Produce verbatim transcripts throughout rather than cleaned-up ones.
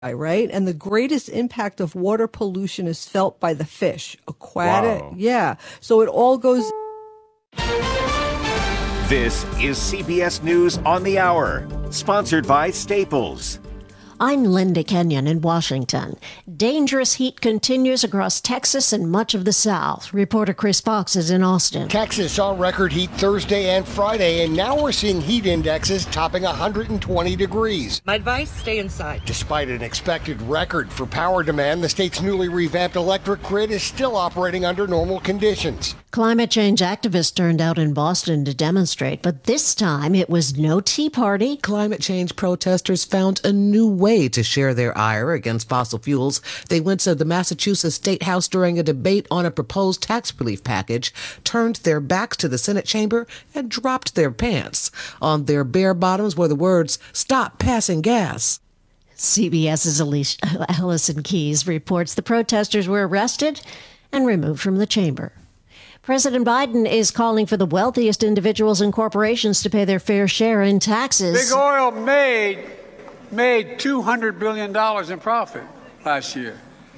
right? And the greatest impact of water pollution is felt by the fish, aquatic. Wow. Yeah. So it all goes. This is C B S News on the Hour, sponsored by Staples. I'm Linda Kenyon in Washington. Dangerous heat continues across Texas and much of the South. Reporter Chris Fox is in Austin. Texas saw record heat Thursday and Friday, and now we're seeing heat indexes topping one hundred twenty degrees. My advice, stay inside. Despite an expected record for power demand, the state's newly revamped electric grid is still operating under normal conditions. Climate change activists turned out in Boston to demonstrate, but this time it was no tea party. Climate change protesters found a new way to share their ire against fossil fuels. They went to the Massachusetts State House during a debate on a proposed tax relief package, turned their backs to the Senate chamber, and dropped their pants. On their bare bottoms were the words, "Stop passing gas." CBS's Alicia, Allison Keyes reports the protesters were arrested and removed from the chamber. President Biden is calling for the wealthiest individuals and corporations to pay their fair share in taxes. Big Oil made made two hundred billion dollars in profit last year,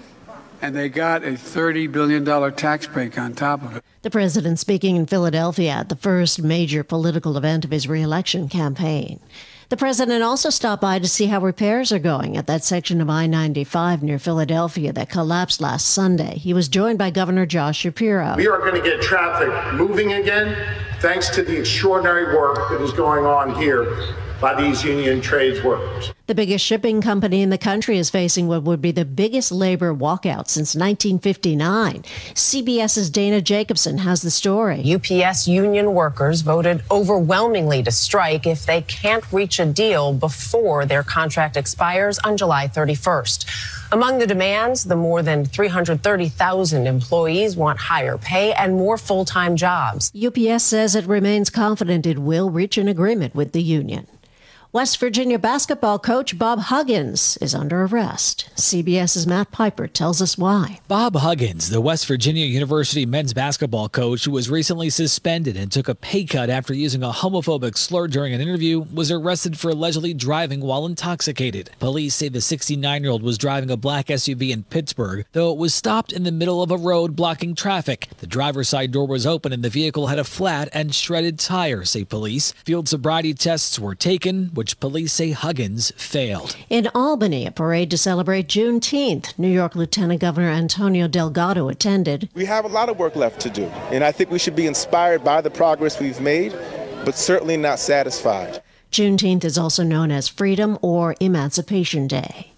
and they got a thirty billion dollars tax break on top of it. The president speaking in Philadelphia at the first major political event of his re-election campaign. The president also stopped by to see how repairs are going at that section of I ninety-five near Philadelphia that collapsed last Sunday. He was joined by Governor Josh Shapiro. We are going to get traffic moving again thanks to the extraordinary work that is going on here by these union trades workers. The biggest shipping company in the country is facing what would be the biggest labor walkout since nineteen fifty-nine. CBS's Dana Jacobson has the story. U P S union workers voted overwhelmingly to strike if they can't reach a deal before their contract expires on July thirty-first. Among the demands, the more than three hundred thirty thousand employees want higher pay and more full-time jobs. U P S says it remains confident it will reach an agreement with the union. West Virginia basketball coach Bob Huggins is under arrest. CBS's Matt Piper tells us why. Bob Huggins, the West Virginia University men's basketball coach who was recently suspended and took a pay cut after using a homophobic slur during an interview, was arrested for allegedly driving while intoxicated. Police say the sixty-nine-year-old was driving a black S U V in Pittsburgh, though it was stopped in the middle of a road blocking traffic. The driver's side door was open and the vehicle had a flat and shredded tire, say police. Field sobriety tests were taken, which police say Huggins failed. In Albany, a parade to celebrate Juneteenth. New York Lieutenant Governor Antonio Delgado attended. We have a lot of work left to do, and I think we should be inspired by the progress we've made, but certainly not satisfied. Juneteenth is also known as Freedom or Emancipation Day.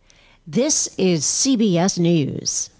This is C B S News.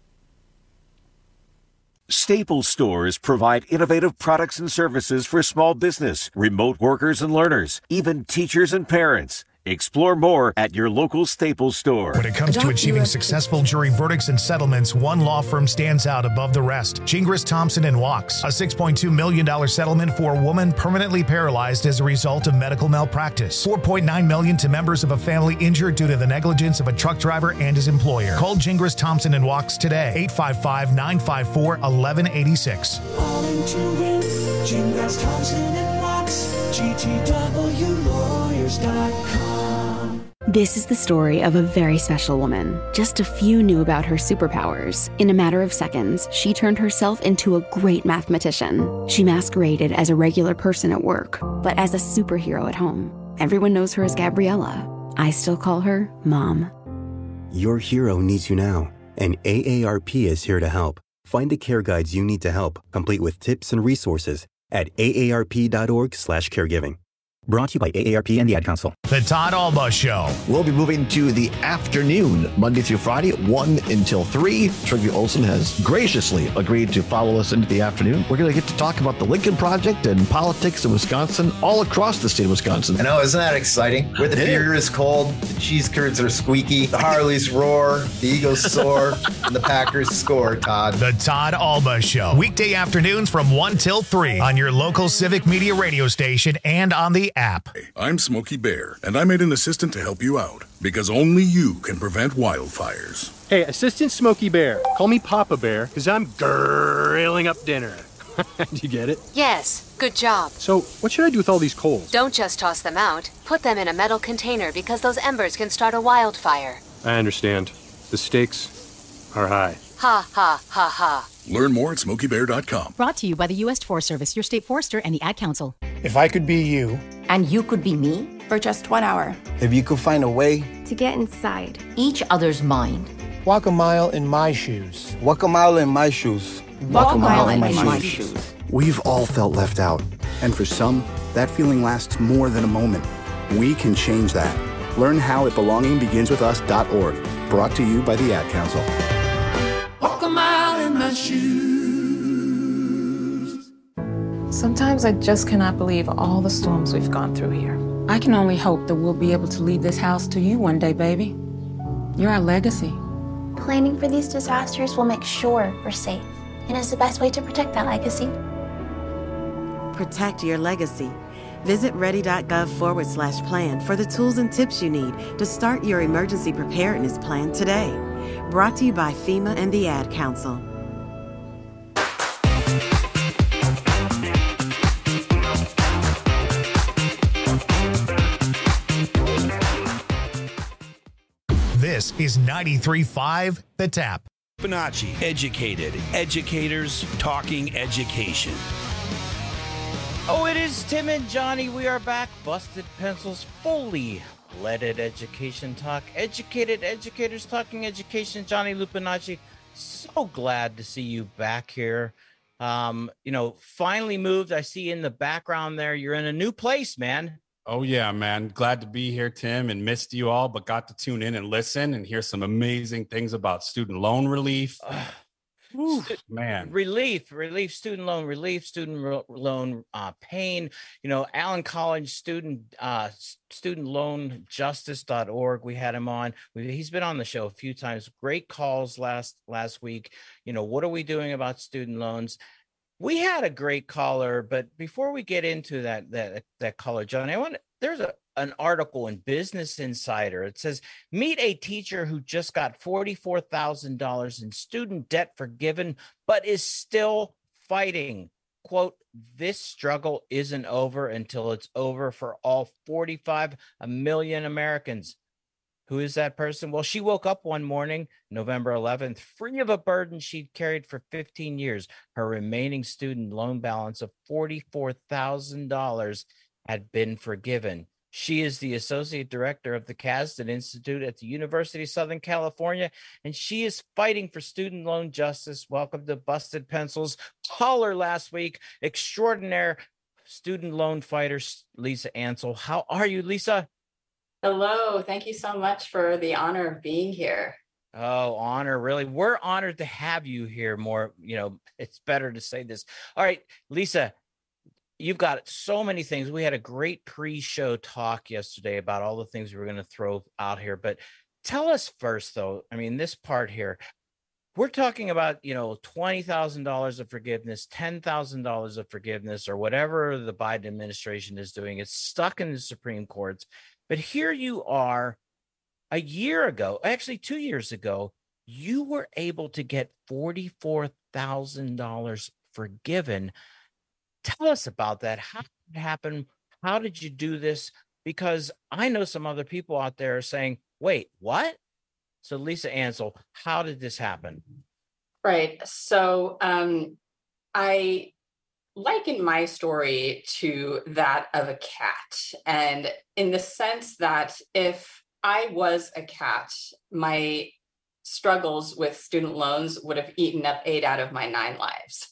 Staples stores provide innovative products and services for small business, remote workers and learners, even teachers and parents. Explore more at your local Staples store. When it comes to achieving successful jury verdicts and settlements, one law firm stands out above the rest. Gingras, Thompson and Wachs. A six point two million dollars settlement for a woman permanently paralyzed as a result of medical malpractice. four point nine million dollars to members of a family injured due to the negligence of a truck driver and his employer. Call Gingras, Thompson and Wachs today. eight five five, nine five four, one one eight six. All into it. Gingras, Thompson and Wachs. G T W lawyers dot com. This is the story of a very special woman. Just a few knew about her superpowers. In a matter of seconds, she turned herself into a great mathematician. She masqueraded as a regular person at work, but as a superhero at home. Everyone knows her as Gabriella. I still call her Mom. Your hero needs you now, and A A R P is here to help. Find the care guides you need to help, complete with tips and resources at A A R P dot org slash caregiving. Brought to you by A A R P and the Ad Council. The Todd Alba Show. We'll be moving to the afternoon, Monday through Friday, one until three. Trygve Olsen has graciously agreed to follow us into the afternoon. We're going to get to talk about the Lincoln Project and politics in Wisconsin, all across the state of Wisconsin. I know, isn't that exciting? Where the beer is cold, the cheese curds are squeaky, the Harleys roar, the Eagles soar, and the Packers score, Todd. The Todd Alba Show. Weekday afternoons from one till three on your local Civic Media radio station and on the app. I'm Smokey Bear, and I made an assistant to help you out, because only you can prevent wildfires. Hey, Assistant Smokey Bear, call me Papa Bear, because I'm grilling up dinner. Did you get it? Yes, good job. So, what should I do with all these coals? Don't just toss them out. Put them in a metal container because those embers can start a wildfire. I understand. The stakes are high. Ha, ha, ha, ha. Learn more at smokey bear dot com. Brought to you by the U S Forest Service, your state forester, and the Ad Council. If I could be you. And you could be me. For just one hour. If you could find a way. To get inside each other's mind. Walk a mile in my shoes. Walk a mile in my shoes. Walk, Walk a mile, mile in, in my, my shoes. shoes. We've all felt left out. And for some, that feeling lasts more than a moment. We can change that. Learn how at belonging begins with us dot org. Brought to you by the Ad Council. Walk a mile in my shoes. Sometimes I just cannot believe all the storms we've gone through here. I can only hope that we'll be able to leave this house to you one day, baby. You're our legacy. Planning for these disasters will make sure we're safe, and is the best way to protect that legacy. Protect your legacy. Visit ready.gov forward slash plan for the tools and tips you need to start your emergency preparedness plan today. Brought to you by FEMA and the Ad Council. This is ninety-three point five The Tap. Fibonacci, educated, educators talking education. Oh, it is Tim and Johnny. We are back. Busted Pencils, fully leaded education talk. Educated educators talking education. Johnny Lupinacci, so glad to see you back here. Um, you know, finally moved. I see in the background there, you're in a new place, man. Oh, yeah, man. Glad to be here, Tim, and missed you all, but got to tune in and listen and hear some amazing things about student loan relief. Whew, man, relief, relief, student loan relief, student ro- loan uh, pain. You know, Allen College student uh, student loan justice dot org. We had him on. We, he's been on the show a few times. Great calls last last week. You know, what are we doing about student loans? We had a great caller, but before we get into that that that caller, John, I want there's a an article in Business Insider. It says, meet a teacher who just got forty-four thousand dollars in student debt forgiven, but is still fighting. Quote, this struggle isn't over until it's over for all forty-five million Americans. Who is that person? Well, she woke up one morning, November eleventh, free of a burden she'd carried for fifteen years. Her remaining student loan balance of forty-four thousand dollars had been forgiven. She is the associate director of the Kasdan Institute at the University of Southern California, and she is fighting for student loan justice. Welcome to Busted Pencils. Caller last week, extraordinaire student loan fighter, Lisa Ansel. How are you, Lisa? Hello. Thank you so much for the honor of being here. Oh, honor, really. We're honored to have you here more. You know, it's better to say this. All right, Lisa, you've got so many things. We had a great pre-show talk yesterday about all the things we were going to throw out here. But tell us first, though, I mean, this part here, we're talking about, you know, twenty thousand dollars of forgiveness, ten thousand dollars of forgiveness, or whatever the Biden administration is doing. It's stuck in the Supreme Courts. But here you are a year ago, actually two years ago, you were able to get forty-four thousand dollars forgiven. Tell us about that. How did it happen? How did you do this? Because I know some other people out there are saying, wait, what? So Lisa Ansel, how did this happen? Right. So um, I liken my story to that of a cat. And in the sense that if I was a cat, my struggles with student loans would have eaten up eight out of my nine lives.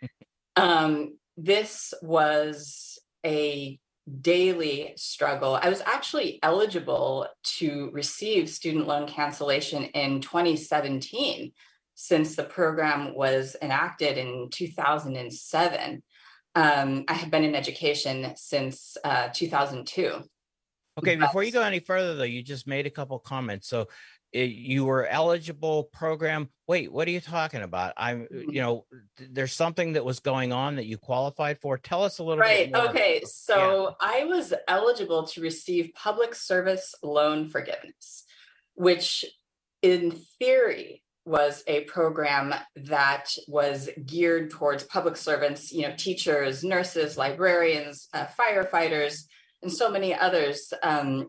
um, this was a daily struggle. I was actually eligible to receive student loan cancellation in twenty seventeen, since the program was enacted in two thousand seven. Um, I have been in education since uh, two thousand two. Okay, before you go any further, though, you just made a couple comments. So it, you were eligible program. Wait, what are you talking about? I'm, you know, th- there's something that was going on that you qualified for. Tell us a little right, bit more. Right. Okay. So yeah. I was eligible to receive public service loan forgiveness, which in theory was a program that was geared towards public servants, you know, teachers, nurses, librarians, uh, firefighters, and so many others um,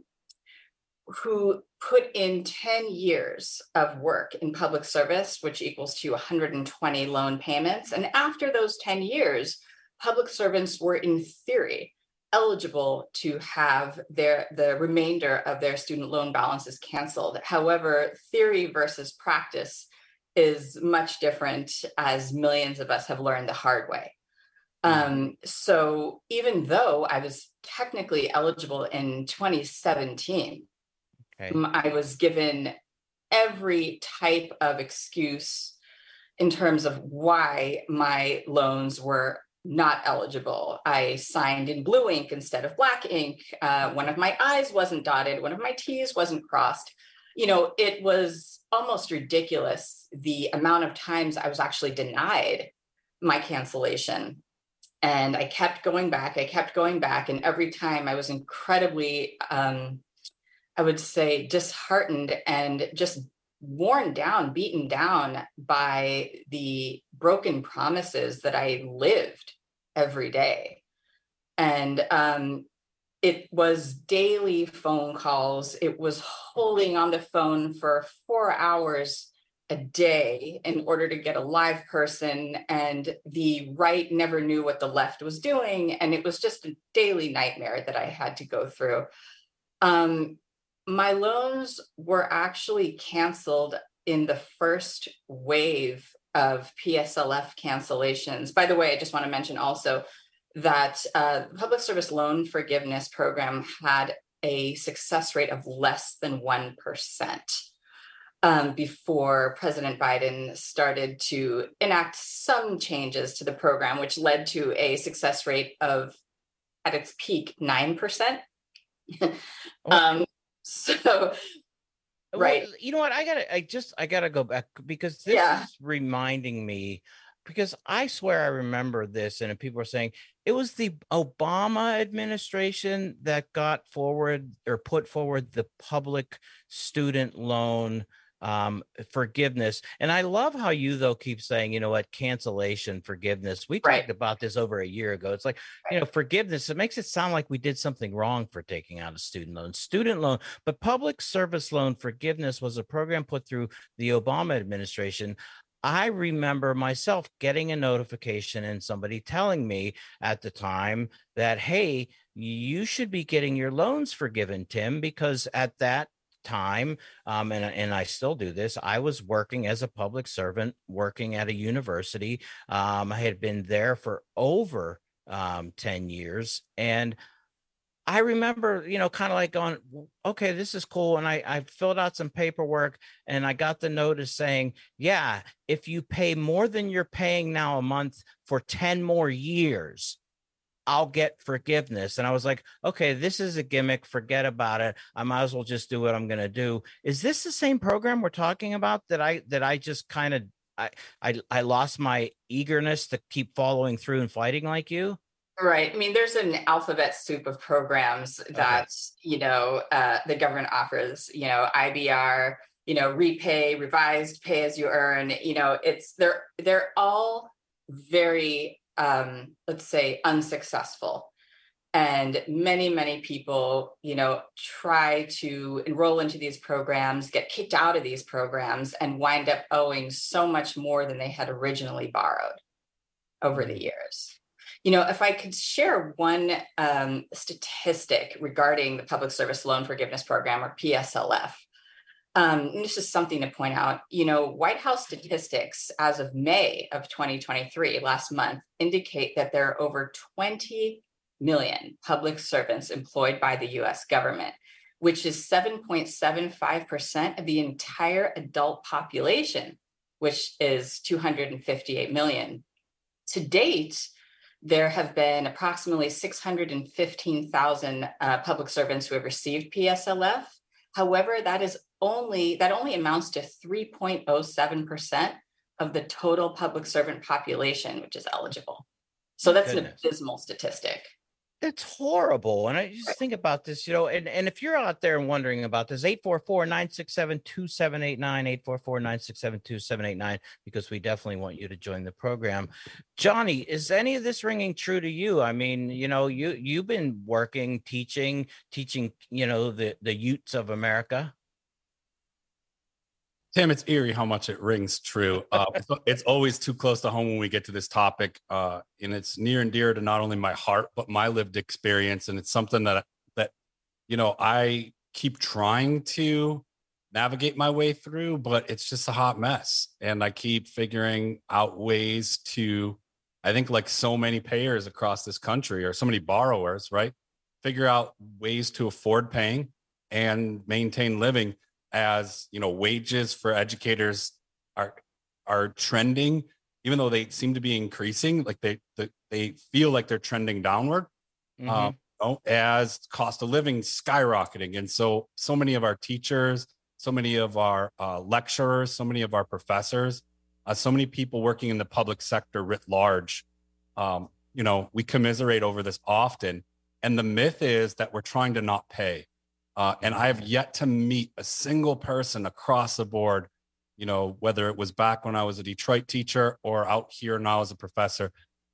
who put in ten years of work in public service, which equals to one hundred twenty loan payments. And after those ten years, public servants were in theory eligible to have their the remainder of their student loan balances canceled. However, theory versus practice is much different, as millions of us have learned the hard way. Um, so even though I was technically eligible in twenty seventeen, okay. I was given every type of excuse in terms of why my loans were not eligible. I signed in blue ink instead of black ink. Uh, one of my I's wasn't dotted. One of my T's wasn't crossed. You know, it was almost ridiculous the amount of times I was actually denied my cancellation. And I kept going back. I kept going back. And every time I was incredibly, um, I would say, disheartened and just worn down, beaten down by the broken promises that I lived every day. And um, it was daily phone calls. It was holding on the phone for four hours a day in order to get a live person. And the right never knew what the left was doing. And it was just a daily nightmare that I had to go through. Um, my loans were actually canceled in the first wave of P S L F cancellations. By the way, I just want to mention also that uh, the Public Service Loan Forgiveness Program had a success rate of less than one percent um, before President Biden started to enact some changes to the program, which led to a success rate of, at its peak, nine percent. um, so... Right. Well, you know what? I gotta, I just, I gotta go back because this yeah. is reminding me, because I swear I remember this, and people are saying it was the Obama administration that got forward or put forward the public student loan um, forgiveness. And I love how you, though, keep saying, you know what, cancellation, forgiveness. We right. talked about this over a year ago. It's like, right. you know, forgiveness, it makes it sound like we did something wrong for taking out a student loan, student loan, but public service loan forgiveness was a program put through the Obama administration. I remember myself getting a notification and somebody telling me at the time that, hey, you should be getting your loans forgiven, Tim, because at that time, um, and, and I still do this, I was working as a public servant, working at a university. Um, I had been there for over um, ten years. And I remember, you know, kind of like going, okay, this is cool. And I, I filled out some paperwork and I got the notice saying, yeah, if you pay more than you're paying now a month for ten more years, I'll get forgiveness. And I was like, okay, this is a gimmick. Forget about it. I might as well just do what I'm going to do. Is this the same program we're talking about that I, that I just kind of, I, I, I lost my eagerness to keep following through and fighting like you? Right. I mean, there's an alphabet soup of programs that, okay. you know, uh, the government offers, you know, I B R, you know, repay, revised pay as you earn, you know, it's, they're, they're all very, um, let's say, unsuccessful. And many, many people, you know, try to enroll into these programs, get kicked out of these programs, and wind up owing so much more than they had originally borrowed over the years. You know, if I could share one um, statistic regarding the Public Service Loan Forgiveness Program, or P S L F, um, this is something to point out. You know, White House statistics as of May of twenty twenty-three, last month, indicate that there are over twenty million public servants employed by the U S government, which is seven point seven five percent of the entire adult population, which is two hundred fifty-eight million. To date, there have been approximately six hundred fifteen thousand uh, public servants who have received P S L F. However, that is only that only amounts to three point zero seven percent of the total public servant population, which is eligible. So that's Goodness. An abysmal statistic. It's horrible. And I just think about this, you know, and, and if you're out there and wondering about this, eight four four, nine six seven, two seven eight nine, eight four four, nine six seven, two seven eight nine, because we definitely want you to join the program. Johnny, is any of this ringing true to you? I mean, you know, you, you've been working, teaching, teaching, you know, the, the youths of America. Tim, it's eerie how much it rings true. Uh, it's, it's always too close to home when we get to this topic, uh, and it's near and dear to not only my heart but my lived experience. And it's something that that you know I keep trying to navigate my way through, but it's just a hot mess. And I keep figuring out ways to, I think, like so many payers across this country, or so many borrowers, right, figure out ways to afford paying and maintain living. As you know, wages for educators are are trending, even though they seem to be increasing. Like they they, they feel like they're trending downward. Mm-hmm. Um, you know, as cost of living skyrocketing, and so so many of our teachers, so many of our uh, lecturers, so many of our professors, uh, so many people working in the public sector writ large. Um, you know, we commiserate over this often, and the myth is that we're trying to not pay. Uh, and I have yet to meet a single person across the board, you know, whether it was back when I was a Detroit teacher or out here now as a professor,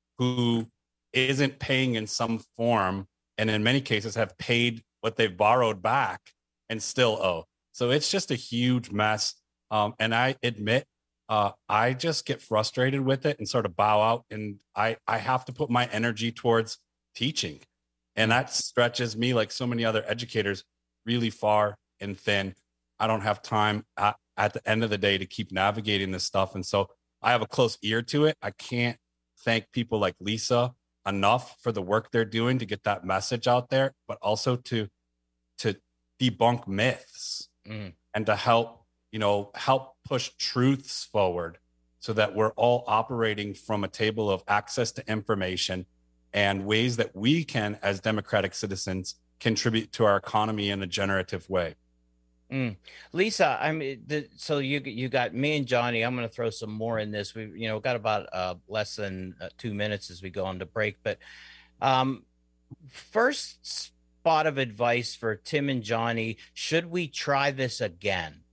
who isn't paying in some form, and in many cases have paid what they've borrowed back and still owe. So it's just a huge mess. Um, and I admit, uh, I just get frustrated with it and sort of bow out. And I, I have to put my energy towards teaching. And that stretches me, like so many other educators, really far and thin. I don't have time at, at the end of the day to keep navigating this stuff. And so I have a close ear to it. I can't thank people like Lisa enough for the work they're doing to get that message out there, but also to, to debunk myths mm. and to help, you know, help push truths forward so that we're all operating from a table of access to information and ways that we can, as democratic citizens, contribute to our economy in a generative way. Mm. Lisa, I mean, the, so you you got me and Johnny. I'm going to throw some more in this. We you know got about uh, less than uh, two minutes as we go on to break. But um, first spot of advice for Tim and Johnny: should we try this again?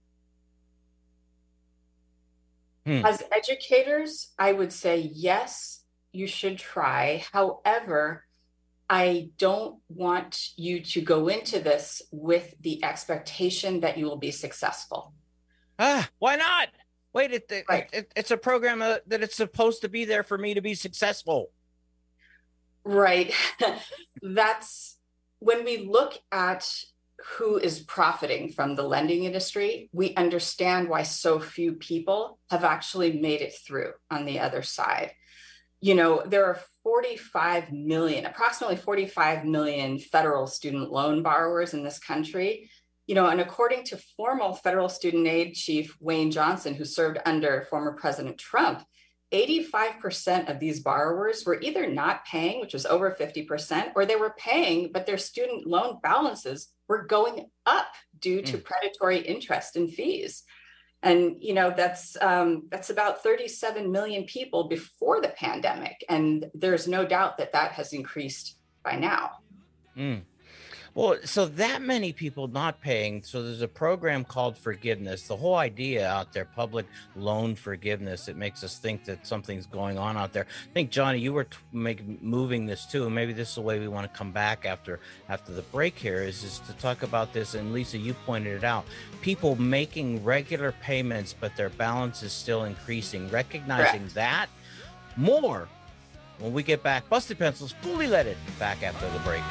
Hmm. As educators, I would say yes, you should try. However, I don't want you to go into this with the expectation that you will be successful. Ah, why not? Wait, it, it, right. it, it's a program uh, that it's supposed to be there for me to be successful. Right. That's when we look at who is profiting from the lending industry, we understand why so few people have actually made it through on the other side. You know, there are forty-five million, approximately forty-five million federal student loan borrowers in this country. You know, and according to former federal student aid chief Wayne Johnson, who served under former President Trump, eighty-five percent of these borrowers were either not paying, which was over fifty percent, or they were paying, but their student loan balances were going up due to mm. predatory interest and fees. And, you know, that's um, that's about thirty-seven million people before the pandemic. And there's no doubt that that has increased by now. Mm. Well, so that many people not paying. So there's a program called forgiveness. The whole idea out there, public loan forgiveness, it makes us think that something's going on out there. I think, Johnny, you were t- make, moving this too. And maybe this is the way we want to come back after after the break here is, is to talk about this. And Lisa, you pointed it out. People making regular payments, but their balance is still increasing. Recognizing Correct. That more when we get back. Busted Pencils, Fully Loaded, back after the break.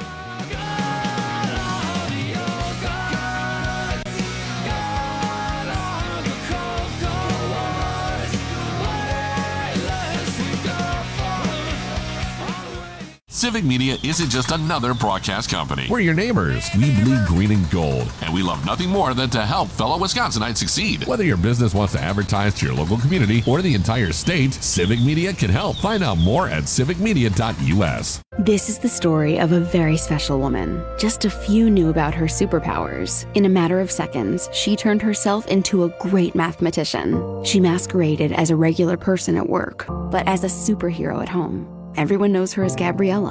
Civic Media isn't just another broadcast company. We're your neighbors. We bleed green and gold. And we love nothing more than to help fellow Wisconsinites succeed. Whether your business wants to advertise to your local community or the entire state, Civic Media can help. Find out more at civic media dot u s. This is the story of a very special woman. Just a few knew about her superpowers. In a matter of seconds, she turned herself into a great mathematician. She masqueraded as a regular person at work, but as a superhero at home. Everyone knows her as Gabriella.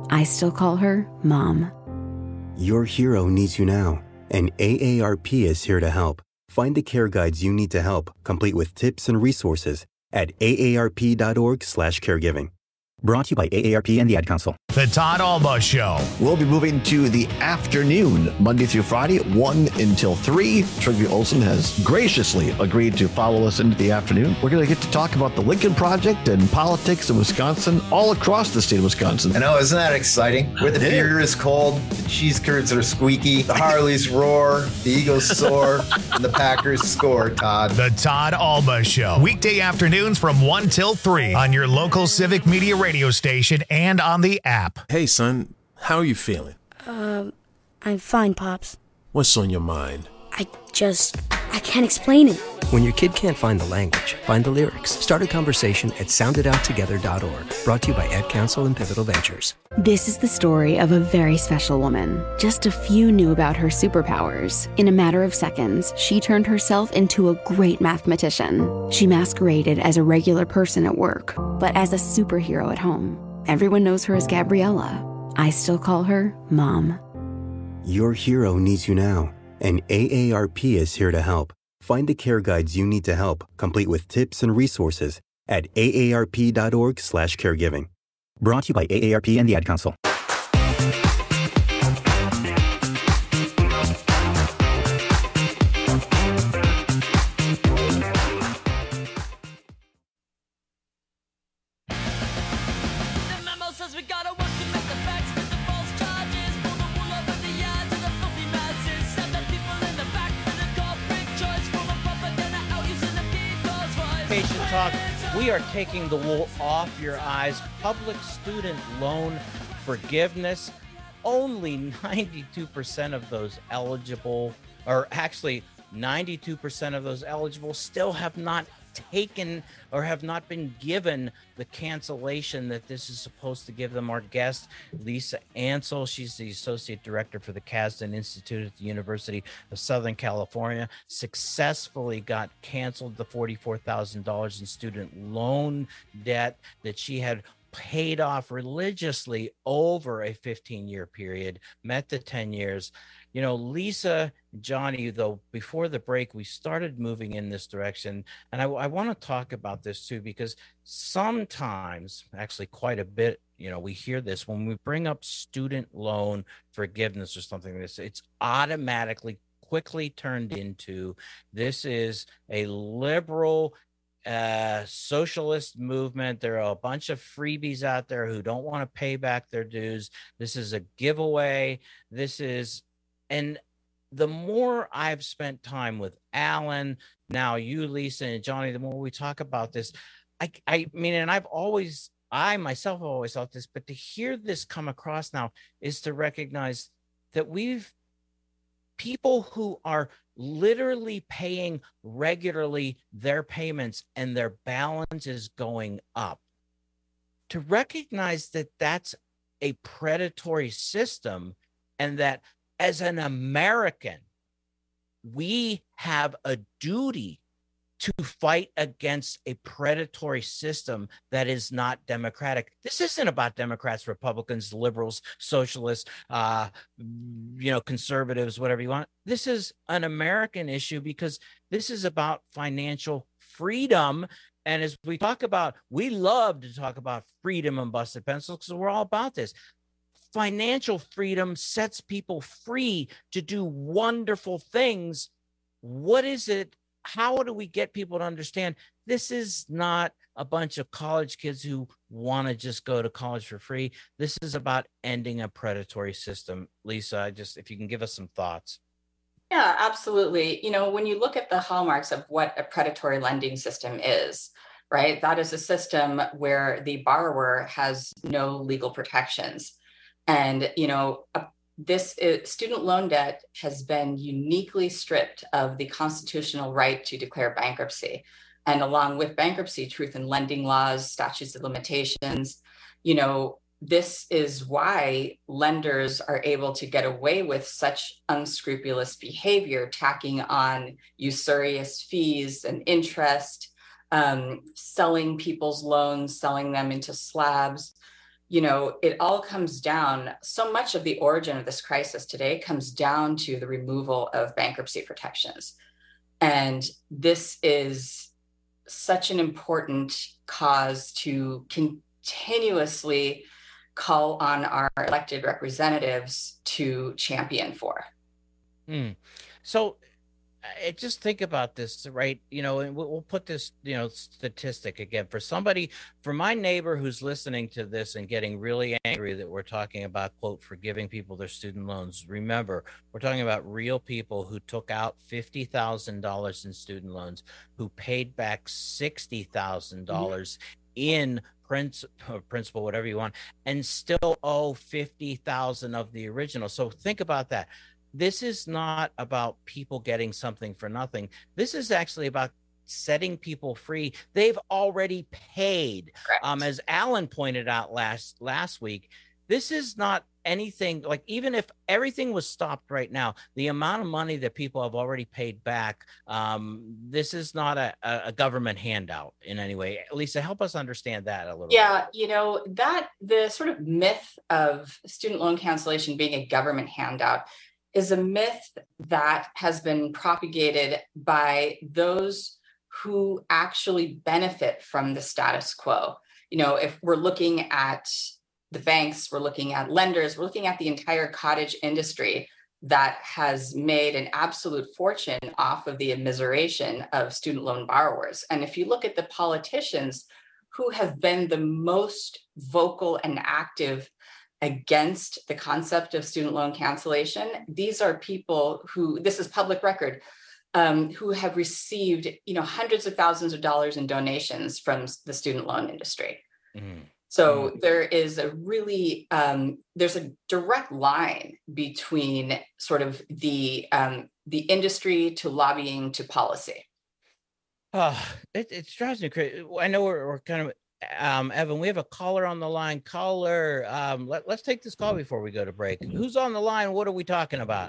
I still call her Mom. Your hero needs you now, and A A R P is here to help. Find the care guides you need to help, complete with tips and resources at A A R P dot org slash caregiving. Brought to you by A A R P and the Ad Council. The Todd Alba Show. We'll be moving to the afternoon, Monday through Friday, one until three. Trygve Olsen has graciously agreed to follow us into the afternoon. We're going to get to talk about the Lincoln Project and politics in Wisconsin, all across the state of Wisconsin. I know, isn't that exciting? Where the beer is cold, the cheese curds are squeaky, the Harleys roar, the Eagles soar, and the Packers score, Todd. The Todd Alba Show. Weekday afternoons from one till three on your local Civic Media radio station and on the app. Hey, son, how are you feeling? Um, I'm fine, Pops. What's on your mind? I just, I can't explain it. When your kid can't find the language, find the lyrics. Start a conversation at sound it out together dot org. Brought to you by Ad Council and Pivotal Ventures. This is the story of a very special woman. Just a few knew about her superpowers. In a matter of seconds, she turned herself into a great mathematician. She masqueraded as a regular person at work, but as a superhero at home. Everyone knows her as Gabriella. I still call her Mom. Your hero needs you now, and A A R P is here to help. Find the care guides you need to help, complete with tips and resources at A A R P dot org slash caregiving. Brought to you by A A R P and the Ad Council. Talk. We are taking the wool off your eyes. Public student loan forgiveness. Only ninety-two percent of those eligible, or actually ninety-two percent of those eligible, still have not taken or have not been given the cancellation that this is supposed to give them. Our guest, Lisa Ansel, she's the Associate Director for the Kasdan Institute at the University of Southern California, successfully got canceled the forty-four thousand dollars in student loan debt that she had paid off religiously over a fifteen-year period, met the ten years. You know, Lisa, Johnny, though, before the break, we started moving in this direction. And I, I want to talk about this, too, because sometimes, actually quite a bit, you know, we hear this when we bring up student loan forgiveness or something like this, it's automatically quickly turned into this is a liberal uh socialist movement. There are a bunch of freebies out there who don't want to pay back their dues. This is a giveaway. This is, and the more I've spent time with Alan, now you, Lisa, and Johnny, the more we talk about this, I I mean, and I've always, I myself have always thought this, but to hear this come across now is to recognize that we've people who are literally paying regularly their payments and their balance is going up. To recognize that that's a predatory system and that as an American, we have a duty to fight against a predatory system that is not democratic. This isn't about Democrats, Republicans, liberals, socialists, uh, you know, conservatives, whatever you want. This is an American issue because this is about financial freedom. And as we talk about, we love to talk about freedom and busted pencils because we're all about this. Financial freedom sets people free to do wonderful things. What is it? How do we get people to understand this is not a bunch of college kids who want to just go to college for free? This is about ending a predatory system. Lisa, I just, if you can give us some thoughts. Yeah, absolutely. You know, when you look at the hallmarks of what a predatory lending system is, right? That is a system where the borrower has no legal protections. And, you know, a This is, student loan debt has been uniquely stripped of the constitutional right to declare bankruptcy. And along with bankruptcy, truth in lending laws, statutes of limitations, you know, this is why lenders are able to get away with such unscrupulous behavior, tacking on usurious fees and interest, um, selling people's loans, selling them into slabs. you know, it all comes down, so much of the origin of this crisis today comes down to the removal of bankruptcy protections. And this is such an important cause to continuously call on our elected representatives to champion for. Hmm. So I just think about this, right? You know, and we'll, we'll put this, you know, statistic again for somebody, for my neighbor who's listening to this and getting really angry that we're talking about, quote, forgiving people their student loans. Remember, we're talking about real people who took out fifty thousand dollars in student loans, who paid back sixty thousand dollars mm-hmm. in principal, principal, whatever you want, and still owe fifty thousand of the original. So think about that. This is not about people getting something for nothing. This is actually about setting people free. They've already paid. Um, as Alan pointed out last last week, this is not anything like, even if everything was stopped right now, the amount of money that people have already paid back, um, this is not a, a government handout in any way. Lisa, help us understand that a little yeah, bit. You know, that the sort of myth of student loan cancellation being a government handout is a myth that has been propagated by those who actually benefit from the status quo. You know, if we're looking at the banks, we're looking at lenders, we're looking at the entire cottage industry that has made an absolute fortune off of the immiseration of student loan borrowers. And if you look at the politicians who have been the most vocal and active against the concept of student loan cancellation, these are people who, this is public record, um, who have received, you know, hundreds of thousands of dollars in donations from the student loan industry. Mm-hmm. So mm-hmm. there is a really, um, there's a direct line between sort of the um, the industry to lobbying to policy. Uh, it, it drives me crazy. I know we're, we're kind of, Um, Evan, we have a caller on the line. Caller, um, let, let's take this call before we go to break. Who's on the line? What are we talking about?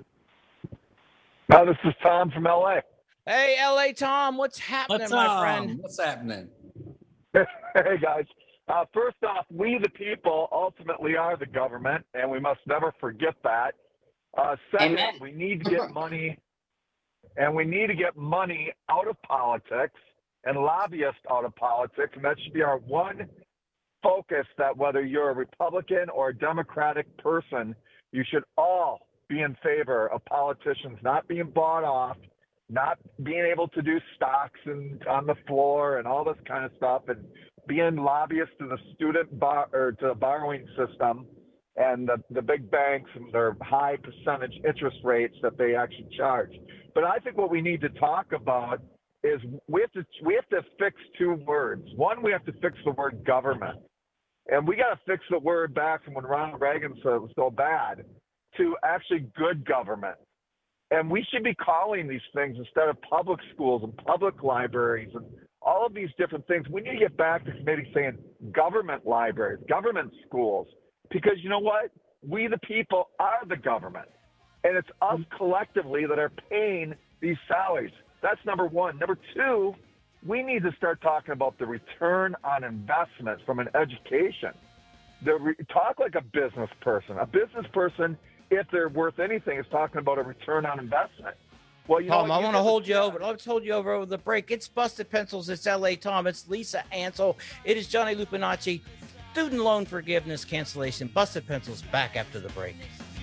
Oh, this is Tom from L A. Hey, L A Tom, what's happening, what's my um, friend? What's happening? Hey, guys. Uh, first off, we the people ultimately are the government, and we must never forget that. Uh, second, Amen. we need to get money, and we need to get money out of politics and lobbyists out of politics, and that should be our one focus, that whether you're a Republican or a Democratic person, you should all be in favor of politicians not being bought off, not being able to do stocks and on the floor and all this kind of stuff, and being lobbyists to the student bar, or to the borrowing system and the, the big banks and their high percentage interest rates that they actually charge. But I think what we need to talk about is we have to we have to fix two words. One, we have to fix the word government, and we got to fix the word back from when Ronald Reagan said it was so bad to actually good government. And we should be calling these things, instead of public schools and public libraries and all of these different things, we need to get back to committee saying government libraries, government schools, because you know what? We the people are the government, and it's us collectively that are paying these salaries. That's number one. Number two, we need to start talking about the return on investment from an education. The re- talk like a business person. A business person, if they're worth anything, is talking about a return on investment. Well, you Tom, know, I you want to hold the- you over. Let's hold you over over the break. It's Busted Pencils. It's L A Tom. It's Lisa Ansel. It is Johnny Lupinacci. Student loan forgiveness cancellation. Busted Pencils. Back after the break.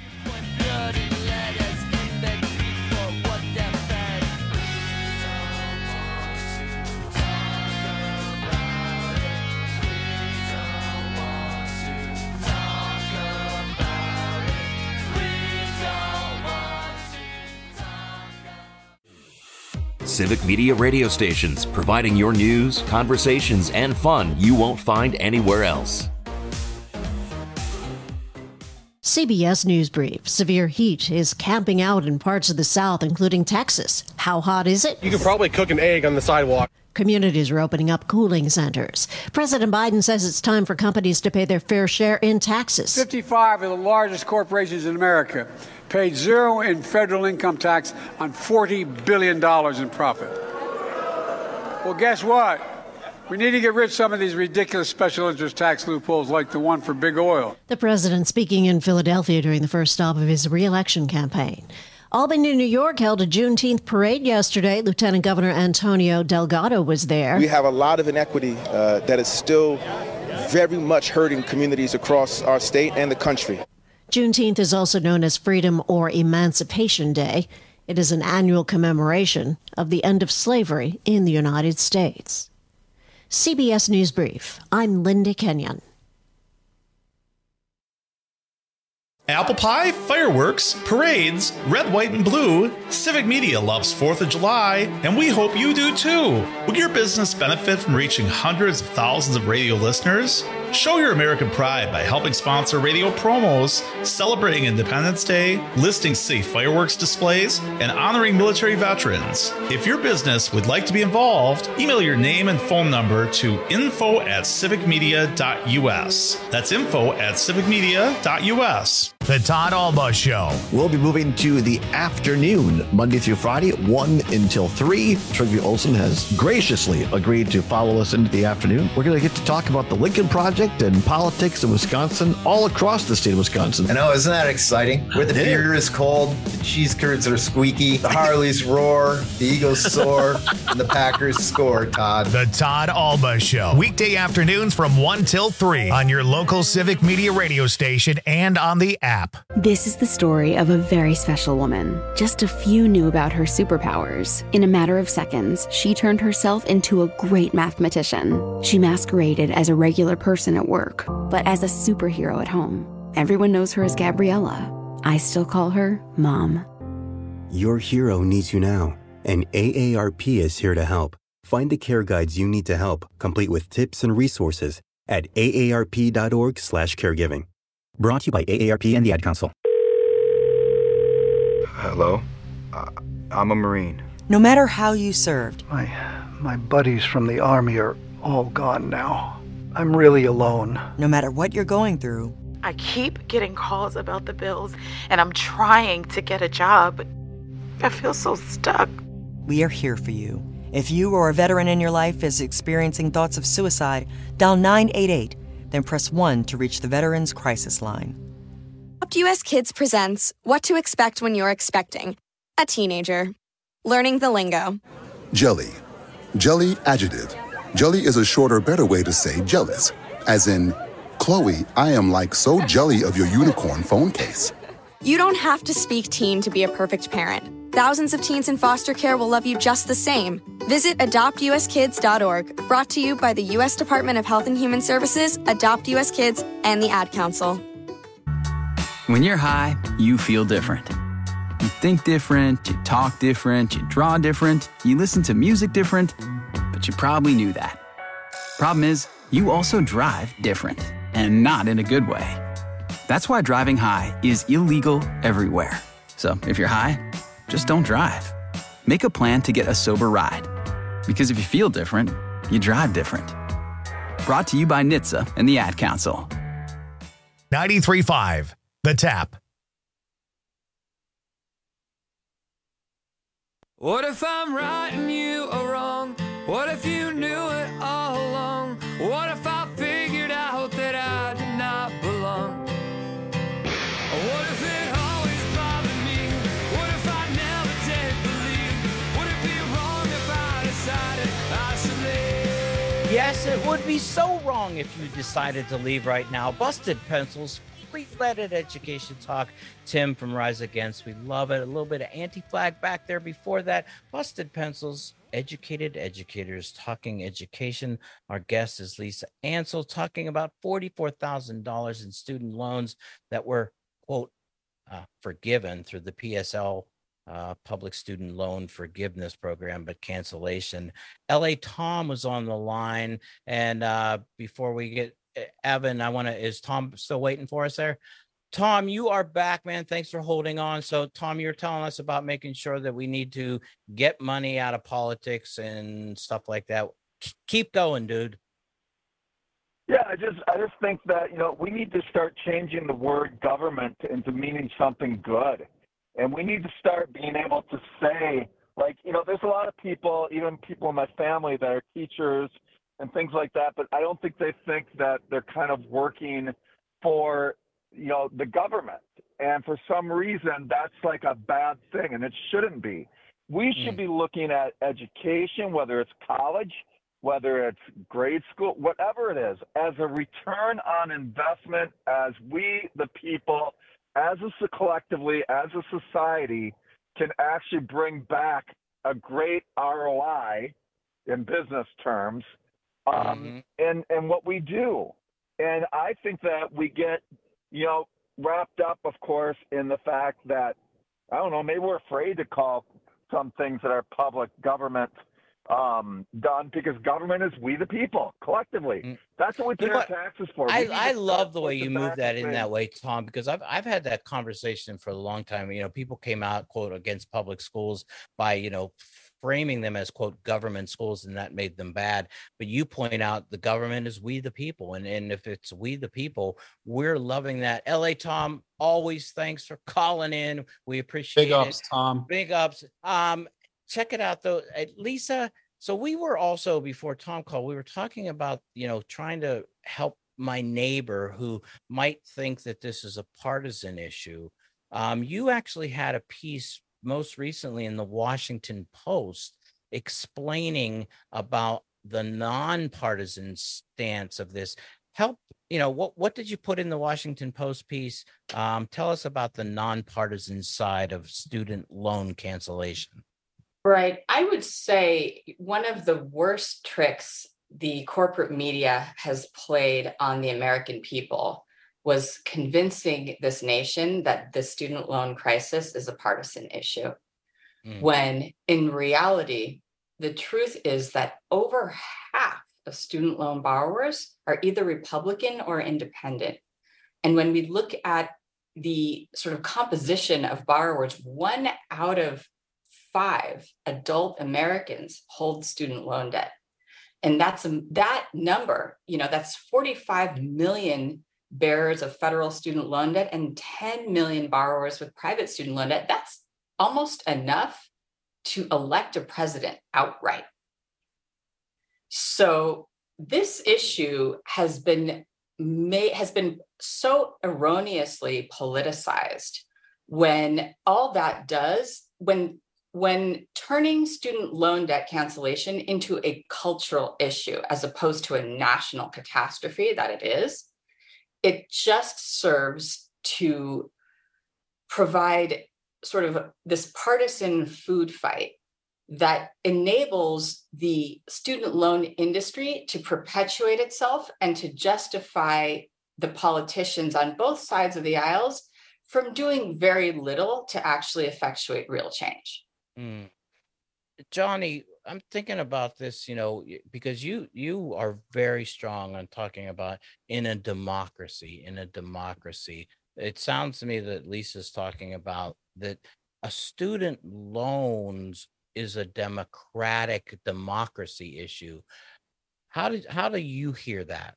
Civic Media radio stations, providing your news, conversations, and fun you won't find anywhere else. C B S News Brief. Severe heat is camping out in parts of the South, including Texas. How hot is it? You could probably cook an egg on the sidewalk. Communities are opening up cooling centers. President Biden says it's time for companies to pay their fair share in taxes. fifty-five of the largest corporations in America paid zero in federal income tax on forty billion dollars in profit. Well, guess what? We need to get rid of some of these ridiculous special interest tax loopholes like the one for big oil. The president speaking in Philadelphia during the first stop of his re-election campaign. Albany, New York held a Juneteenth parade yesterday. Lieutenant Governor Antonio Delgado was there. We have a lot of inequity uh, that is still very much hurting communities across our state and the country. Juneteenth is also known as Freedom or Emancipation Day. It is an annual commemoration of the end of slavery in the United States. C B S News Brief. I'm Linda Kenyon. Apple pie, fireworks, parades, red, white, and blue. Civic Media loves fourth of July, and we hope you do too. Will your business benefit from reaching hundreds of thousands of radio listeners? Show your American pride by helping sponsor radio promos, celebrating Independence Day, listing safe fireworks displays, and honoring military veterans. If your business would like to be involved, email your name and phone number to info at civic media dot u s. That's info at civic media dot u s. The Todd Alba Show. We'll be moving to the afternoon, Monday through Friday, one until three. Trygve Olsen has graciously agreed to follow us into the afternoon. We're going to get to talk about the Lincoln Project and politics in Wisconsin, all across the state of Wisconsin. I know, isn't that exciting? Where the beer is cold, the cheese curds are squeaky, the Harleys roar, the Eagles soar, and the Packers score, Todd. The Todd Alba Show. Weekday afternoons from one till three on your local Civic Media radio station and on the app. This is the story of a very special woman. Just a few knew about her superpowers. In a matter of seconds, she turned herself into a great mathematician. She masqueraded as a regular person at work, but as a superhero at home. Everyone knows her as Gabriella. I still call her Mom. Your hero needs you now, and A A R P is here to help. Find the care guides you need to help, complete with tips and resources at A A R P dot org slash caregiving. Brought to you by A A R P and the Ad Council. Hello? Uh, I'm a Marine. No matter how you served. My, my buddies from the Army are all gone now. I'm really alone. No matter what you're going through. I keep getting calls about the bills, and I'm trying to get a job, but I feel so stuck. We are here for you. If you or a veteran in your life is experiencing thoughts of suicide, dial nine eight eight, then press one to reach the Veterans Crisis Line. Adopt U S Kids presents What to Expect When You're Expecting a Teenager. Learning the lingo. Jelly. Jelly adjective. Jelly is a shorter, better way to say jealous. As in, Chloe, I am like so jelly of your unicorn phone case. You don't have to speak teen to be a perfect parent. Thousands of teens in foster care will love you just the same. Visit adopt u s kids dot org, brought to you by the U S Department of Health and Human Services, Adopt U S Kids, and the Ad Council. When you're high, you feel different. You think different, you talk different, you draw different, you listen to music different, but you probably knew that. Problem is, you also drive different, and not in a good way. That's why driving high is illegal everywhere. So if you're high, just don't drive. Make a plan to get a sober ride. Because if you feel different, you drive different. Brought to you by N H T S A and the Ad Council. ninety-three point five, The Tap. What if I'm right and you are wrong? What if you knew it all along? What if I figured out that I did not belong? What if it always bothered me? What if I never did believe? Would it be wrong if I decided I should leave? Yes, it would be so wrong if you decided to leave right now. Busted Pencils, free-leaded education talk. Tim from Rise Against, we love it. A little bit of Anti-Flag back there before that. Busted Pencils, educated educators talking education. Our guest is Lisa Ansel, talking about forty-four thousand dollars in student loans that were, quote, uh, forgiven through the P S L uh, Public Student Loan Forgiveness Program, but cancellation. L A Tom was on the line. And uh, before we get Evan, I want to, is Tom still waiting for us there? Tom, you are back, man. Thanks for holding on. So, Tom, you're telling us about making sure that we need to get money out of politics and stuff like that. Keep going, dude. Yeah, I just I just think that, you know, we need to start changing the word government into meaning something good. And we need to start being able to say, like, you know, there's a lot of people, even people in my family that are teachers and things like that, but I don't think they think that they're kind of working for, you know, the government. And for some reason, that's like a bad thing, and it shouldn't be. We should mm. be looking at education, whether it's college, whether it's grade school, whatever it is, as a return on investment, as we, the people, as a collectively, as a society, can actually bring back a great R O I in business terms, um, mm-hmm. and, and what we do. And I think that we get, you know, wrapped up, of course, in the fact that, I don't know, maybe we're afraid to call some things that are public government um, done, because government is we the people, collectively. Mm. That's what we pay you know our taxes for. I, I love the way you move that in that way, Tom, because I've I've had that conversation for a long time. You know, people came out, quote, against public schools by, you know, framing them as, quote, government schools, and that made them bad. But you point out the government is we the people. And, and if it's we the people, we're loving that. L A Tom, always thanks for calling in. We appreciate it. Big ups, Tom. Big ups. Um, check it out, though. Lisa, so we were also, before Tom called, we were talking about, you know, trying to help my neighbor who might think that this is a partisan issue. Um, you actually had a piece most recently in the Washington Post explaining about the nonpartisan stance of this. Help, you know, what, what did you put in the Washington Post piece? Um, tell us about the nonpartisan side of student loan cancellation. Right. I would say one of the worst tricks the corporate media has played on the American people was convincing this nation that the student loan crisis is a partisan issue. Mm. When in reality, the truth is that over half of student loan borrowers are either Republican or independent. And when we look at the sort of composition of borrowers, one out of five adult Americans hold student loan debt. And that's a, that number, you know, that's forty-five million bearers of federal student loan debt and ten million borrowers with private student loan debt. That's almost enough to elect a president outright. So this issue has been made, has been so erroneously politicized, when all that does, when when turning student loan debt cancellation into a cultural issue as opposed to a national catastrophe that it is, it just serves to provide sort of this partisan food fight that enables the student loan industry to perpetuate itself and to justify the politicians on both sides of the aisles from doing very little to actually effectuate real change. Mm. Johnny, I'm thinking about this, you know, because you you are very strong on talking about in a democracy, in a democracy. It sounds to me that Lisa's talking about that a student loans is a democratic democracy issue. How did how do you hear that?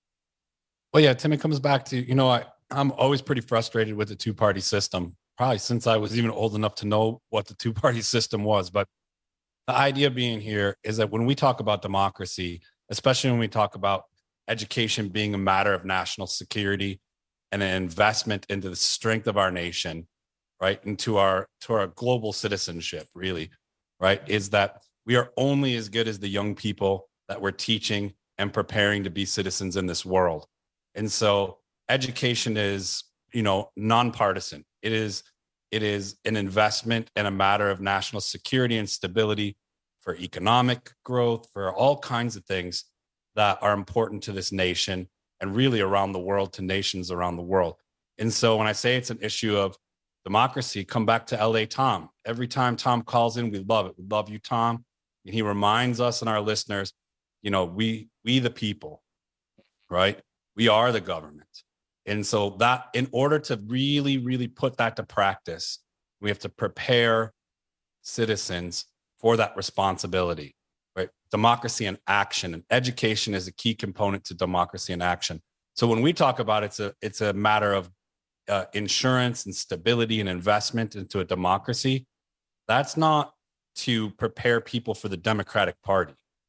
Well, yeah, Tim, it comes back to, you know, I, I'm always pretty frustrated with the two-party system, probably since I was even old enough to know what the two-party system was. But the idea being here is that when we talk about democracy, especially when we talk about education being a matter of national security and an investment into the strength of our nation, right, into our to our global citizenship, really, right, is that we are only as good as the young people that we're teaching and preparing to be citizens in this world. And so education is, you know, nonpartisan. It is it is an investment and a matter of national security and stability for economic growth, for all kinds of things that are important to this nation and really around the world, to nations around the world. And so when I say it's an issue of democracy, come back to L A Tom. Every time Tom calls in, we love it. We love you, Tom. And he reminds us and our listeners, you know, we we the people, right? We are the government. And so that in order to really, really put that to practice, we have to prepare citizens for that responsibility, right? Democracy in action, and education is a key component to democracy in action. So when we talk about it, it's a, it's a matter of uh, insurance and stability and investment into a democracy. That's not to prepare people for the Democratic Party,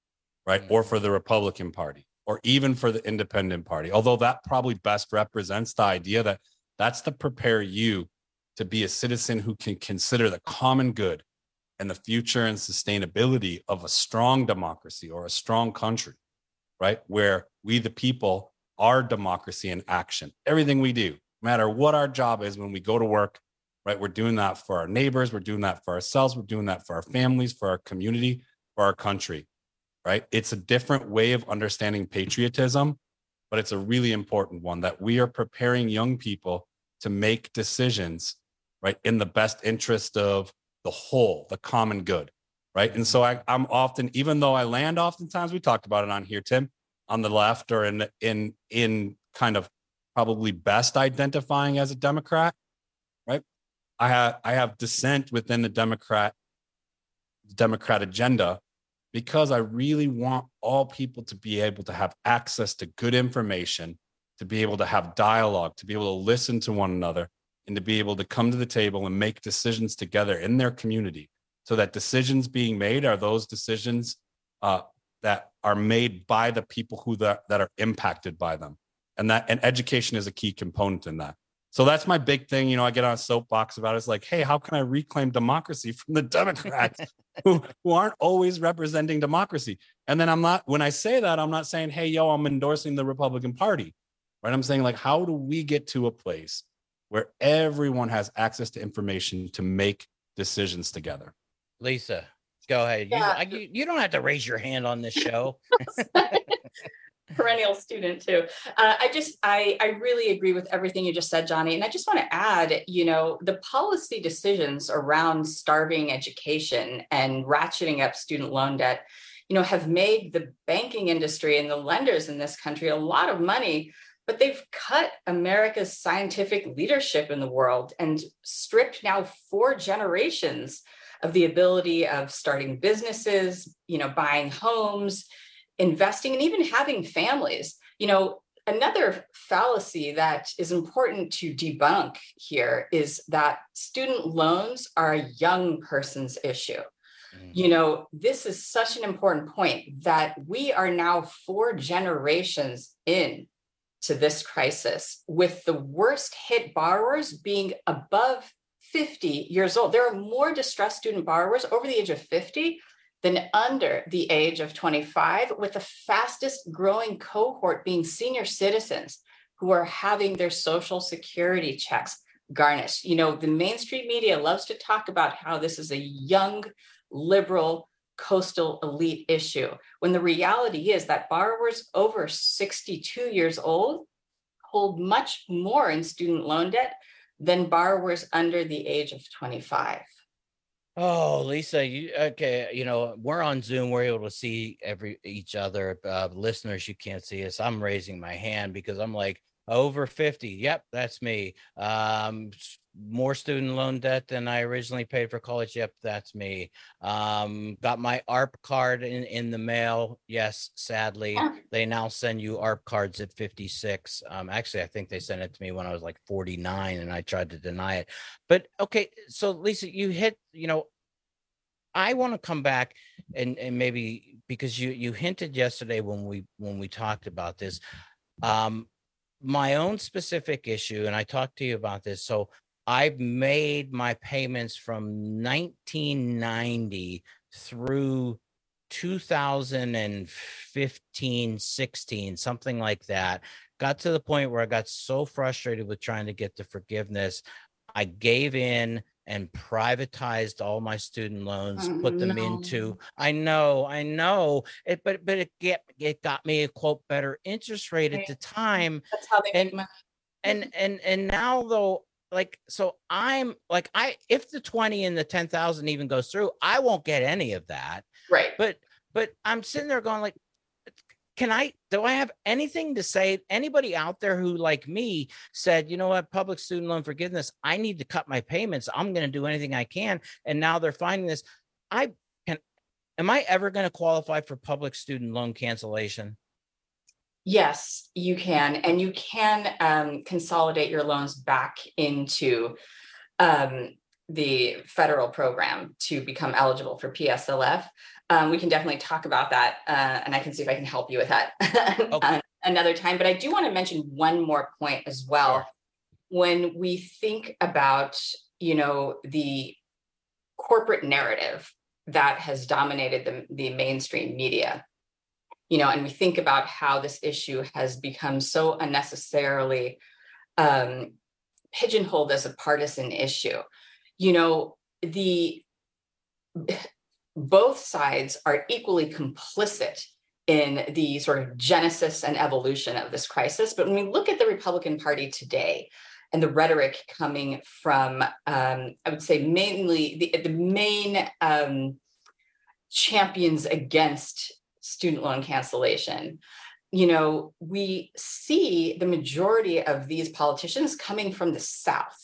right? Or for the Republican Party, or even for the Independent Party. Although that probably best represents the idea that that's to prepare you to be a citizen who can consider the common good and the future and sustainability of a strong democracy or a strong country, right? Where we, the people, are democracy in action. Everything we do, no matter what our job is when we go to work, right? We're doing that for our neighbors. We're doing that for ourselves. We're doing that for our families, for our community, for our country, right? It's a different way of understanding patriotism, but it's a really important one that we are preparing young people to make decisions, right? In the best interest of the whole, the common good, right? And so I, I'm often, even though I land oftentimes, we talked about it on here, Tim, on the left or in, in, in kind of probably best identifying as a Democrat, right? I have, I have dissent within the Democrat, Democrat agenda because I really want all people to be able to have access to good information, to be able to have dialogue, to be able to listen to one another, and to be able to come to the table and make decisions together in their community, so that decisions being made are those decisions uh, that are made by the people who that, that are impacted by them. And that, and education is a key component in that. So that's my big thing. You know, I get on a soapbox about it. It's like, hey, how can I reclaim democracy from the Democrats who, who aren't always representing democracy? And then I'm not, when I say that, I'm not saying, hey, yo, I'm endorsing the Republican Party, right? I'm saying, like, how do we get to a place where everyone has access to information to make decisions together? Lisa, go ahead. Yeah. You, you, you don't have to raise your hand on this show. Perennial student too. Uh, I just, I, I really agree with everything you just said, Johnny. And I just want to add, you know, the policy decisions around starving education and ratcheting up student loan debt, you know, have made the banking industry and the lenders in this country a lot of money, but they've cut America's scientific leadership in the world and stripped now four generations of the ability of starting businesses, you know, buying homes, investing, and even having families. You know, another fallacy that is important to debunk here is that student loans are a young person's issue. Mm. You know, this is such an important point that we are now four generations in to this crisis, with the worst hit borrowers being above fifty years old. There are more distressed student borrowers over the age of fifty than under the age of twenty-five, with the fastest growing cohort being senior citizens who are having their Social Security checks garnished. You know, the mainstream media loves to talk about how this is a young, liberal, coastal elite issue, when the reality is that borrowers over sixty-two years old hold much more in student loan debt than borrowers under the age of twenty-five. Oh, Lisa, you okay? You know, we're on Zoom. We're able to see every each other. Uh, listeners, you can't see us. I'm raising my hand because I'm like over fifty. Yep, that's me. Um, more student loan debt than I originally paid for college. Yep, that's me. Um, got my A R P card in, in the mail. Yes, sadly, yeah. They now send you A R P cards at fifty-six. Um, actually, I think they sent it to me when I was like forty-nine, and I tried to deny it. But okay, so Lisa, you hit, you know, I want to come back and and maybe because you you hinted yesterday when we when we talked about this, um, my own specific issue, and I talked to you about this. So I've made my payments from nineteen ninety through two thousand fifteen, sixteen, something like that. Got to the point where I got so frustrated with trying to get the forgiveness, I gave in and privatized all my student loans, oh, put them no. into, I know, I know, it, but but it get it got me a quote better interest rate right. at the time. That's how they and, make money. And and and now though, like, so I'm like, I if the twenty and the ten thousand even goes through, I won't get any of that. Right. But but I'm sitting there going like, can I, do I have anything to say? Anybody out there who, like me, said, you know what, public student loan forgiveness, I need to cut my payments. I'm going to do anything I can. And now they're finding this. I can, am I ever going to qualify for public student loan cancellation? Yes, you can. And you can um, consolidate your loans back into um, the federal program to become eligible for P S L F. Um, we can definitely talk about that, uh, and I can see if I can help you with that okay. another time. But I do want to mention one more point as well. Sure. When we think about, you know, the corporate narrative that has dominated the, the mainstream media, you know, and we think about how this issue has become so unnecessarily um, pigeonholed as a partisan issue. You know, the both sides are equally complicit in the sort of genesis and evolution of this crisis. But when we look at the Republican Party today and the rhetoric coming from, um, I would say mainly the, the main um, champions against student loan cancellation, you know, we see the majority of these politicians coming from the South.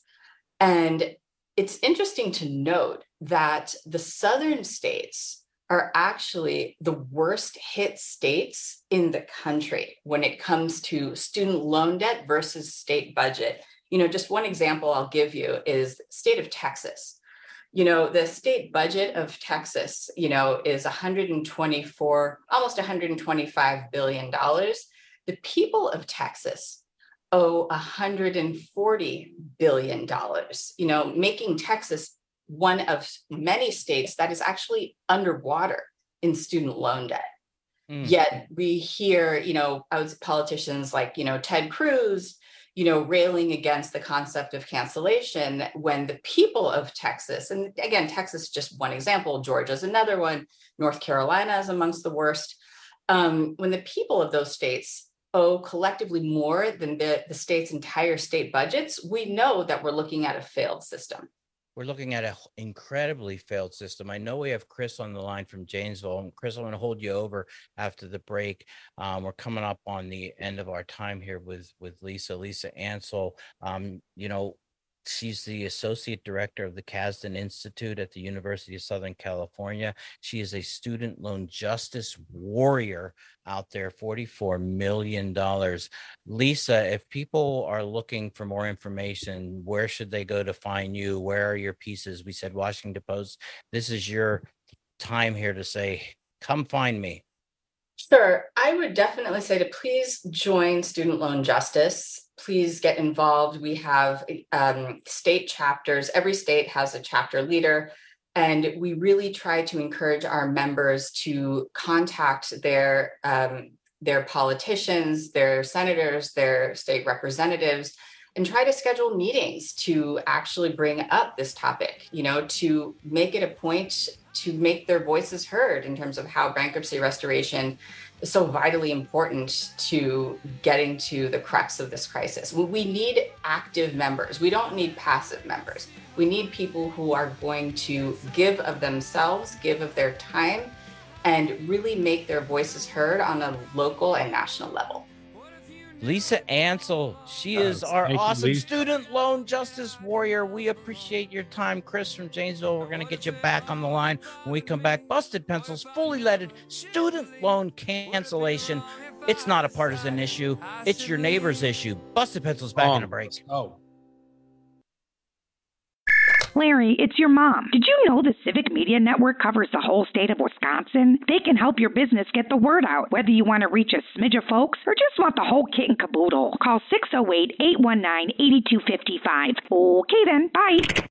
And it's interesting to note that the Southern states are actually the worst hit states in the country when it comes to student loan debt versus state budget. You know, just one example I'll give you is the state of Texas. You know, the state budget of Texas, you know, is one hundred twenty-four, almost one hundred twenty-five billion dollars. The people of Texas owe one hundred forty billion dollars, you know, making Texas one of many states that is actually underwater in student loan debt. Mm. Yet we hear, you know, politicians like, you know, Ted Cruz, you know, railing against the concept of cancellation when the people of Texas, and again, Texas is just one example, Georgia's another one, North Carolina is amongst the worst. Um, when the people of those states owe collectively more than the, the state's entire state budgets, we know that we're looking at a failed system. We're looking at an incredibly failed system. I know we have Chris on the line from Janesville. And Chris, I'm going to hold you over after the break. Um, we're coming up on the end of our time here with, with Lisa, Lisa Ansell. Um, you know, she's the associate director of the Kasdan Institute at the University of Southern California. She is a student loan justice warrior out there, forty-four million dollars. Lisa, if people are looking for more information, where should they go to find you? Where are your pieces? We said Washington Post. This is your time here to say, come find me. Sure. I would definitely say to please join Student Loan Justice. Please get involved. We have um, state chapters. Every state has a chapter leader. And we really try to encourage our members to contact their, um, their politicians, their senators, their state representatives, and try to schedule meetings to actually bring up this topic, you know, to make it a point to make their voices heard in terms of how bankruptcy restoration is so vitally important to getting to the crux of this crisis. We need active members. We don't need passive members. We need people who are going to give of themselves, give of their time, and really make their voices heard on a local and national level. Lisa Ansell, she is our awesome you, student loan justice warrior. We appreciate your time. Chris from Janesville, we're going to get you back on the line when we come back. Busted Pencils, fully leaded student loan cancellation. It's not a partisan issue. It's your neighbor's issue. Busted Pencils back um, in a break. Oh. Larry, it's your mom. Did you know the Civic Media Network covers the whole state of Wisconsin? They can help your business get the word out, whether you want to reach a smidge of folks or just want the whole kit and caboodle. Call six oh eight, eight one nine, eight two five five. Okay then, bye.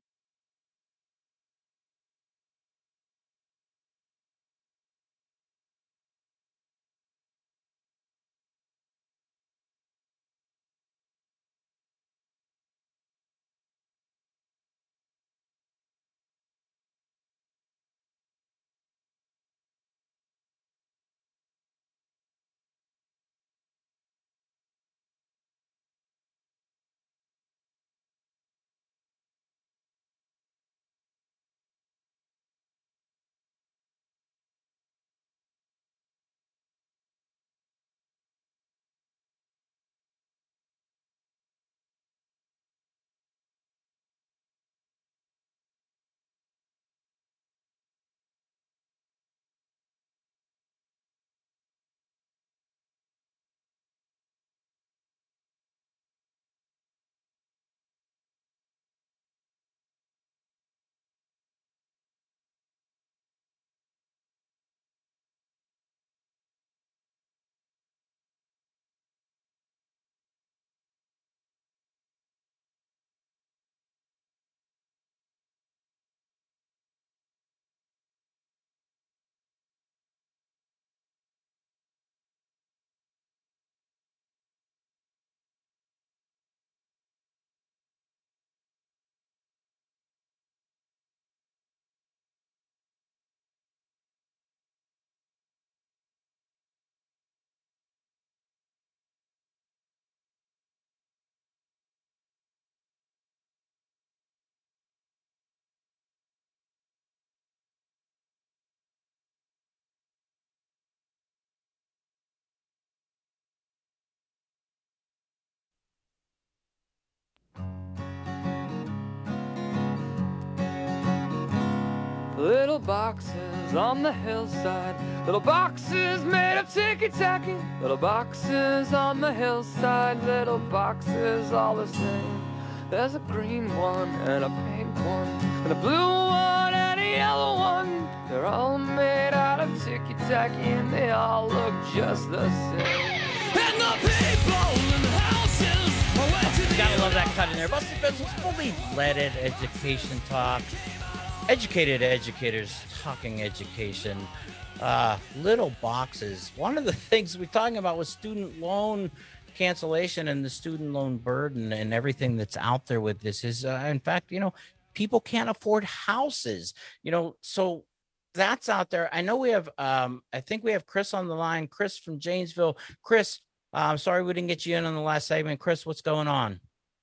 little boxes on the hillside, little boxes made of ticky-tacky, little boxes on the hillside, little boxes all the same. There's a green one and a pink one and a blue one and a yellow one. They're all made out of ticky-tacky and they all look just the same. And the people in the houses are waiting to Gotta love that cut in there. Busted Pencils, fully leaded education talk. Educated educators talking education. Uh, little boxes. One of the things we're talking about was student loan cancellation and the student loan burden and everything that's out there with this is, uh, in fact, you know, people can't afford houses, you know, so that's out there. I know we have, um, I think we have Chris on the line, Chris from Janesville. Chris, uh, I'm sorry we didn't get you in on the last segment. Chris, what's going on?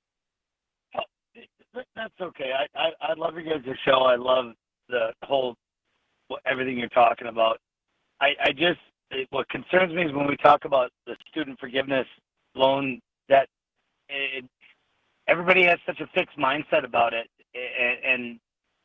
That's okay. I, I, I love your guys' show. I love the whole, everything you're talking about. I, I just, it, what concerns me is when we talk about the student forgiveness loan debt, it, everybody has such a fixed mindset about it. And, and,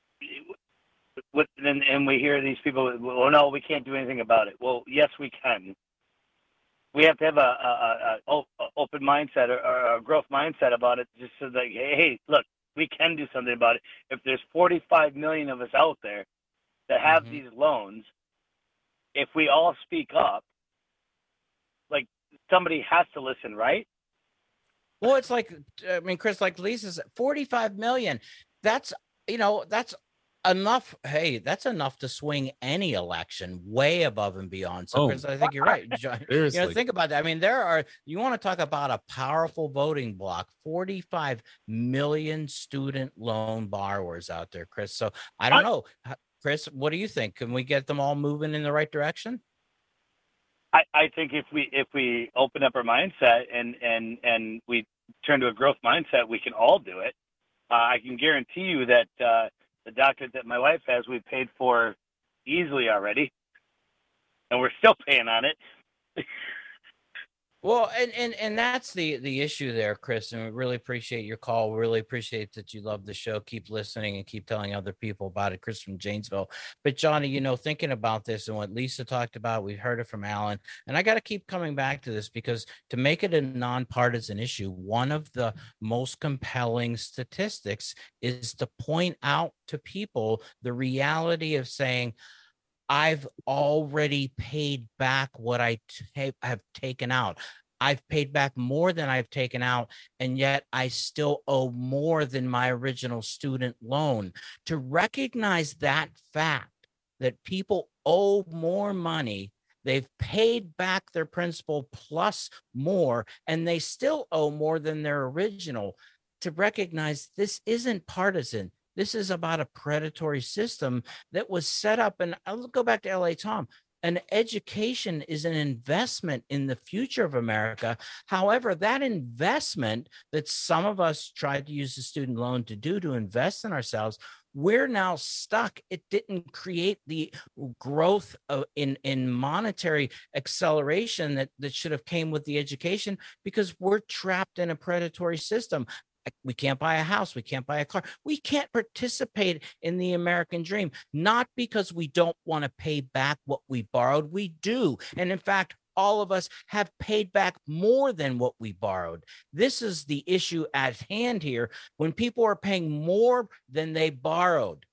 with, and, and we hear these people, well, no, we can't do anything about it. Well, yes, we can. We have to have a, a, a, a open mindset or, or a growth mindset about it, just so that, hey, hey, look, we can do something about it. If there's forty-five million of us out there that have mm-hmm. these loans, if we all speak up, like somebody has to listen, right? Well, it's like, I mean, Chris, like Lisa said, forty-five million. That's, you know, that's enough. Hey, that's enough to swing any election way above and beyond. So, Oh. Chris, I think you're right. John. You know, Seriously. think about that. I mean, there are, you want to talk about a powerful voting bloc, forty-five million student loan borrowers out there, Chris. So I don't know. Chris, what do you think? Can we get them all moving in the right direction? I, I think if we if we open up our mindset and and and we turn to a growth mindset, we can all do it. Uh, I can guarantee you that uh, the doctorate that my wife has, we paid for easily already, and we're still paying on it. Well, and, and and that's the the issue there, Chris, and we really appreciate your call. We really appreciate that you love the show. Keep listening and keep telling other people about it. Chris from Janesville. But Johnny, you know, thinking about this and what Lisa talked about, we heard it from Alan, and I got to keep coming back to this because to make it a nonpartisan issue, one of the most compelling statistics is to point out to people the reality of saying, I've already paid back what I ta- have taken out. I've paid back more than I've taken out, and yet I still owe more than my original student loan. To recognize that fact, that people owe more money, they've paid back their principal plus more, and they still owe more than their original. To recognize this isn't partisan. This is about a predatory system that was set up. And I'll go back to L A Tom. An education is an investment in the future of America. However, that investment that some of us tried to use the student loan to do to invest in ourselves, we're now stuck. It didn't create the growth of, in, in monetary acceleration that, that should have came with the education because we're trapped in a predatory system. We can't buy a house. We can't buy a car. We can't participate in the American dream, not because we don't want to pay back what we borrowed. We do. And in fact, all of us have paid back more than what we borrowed. This is the issue at hand here. When people are paying more than they borrowed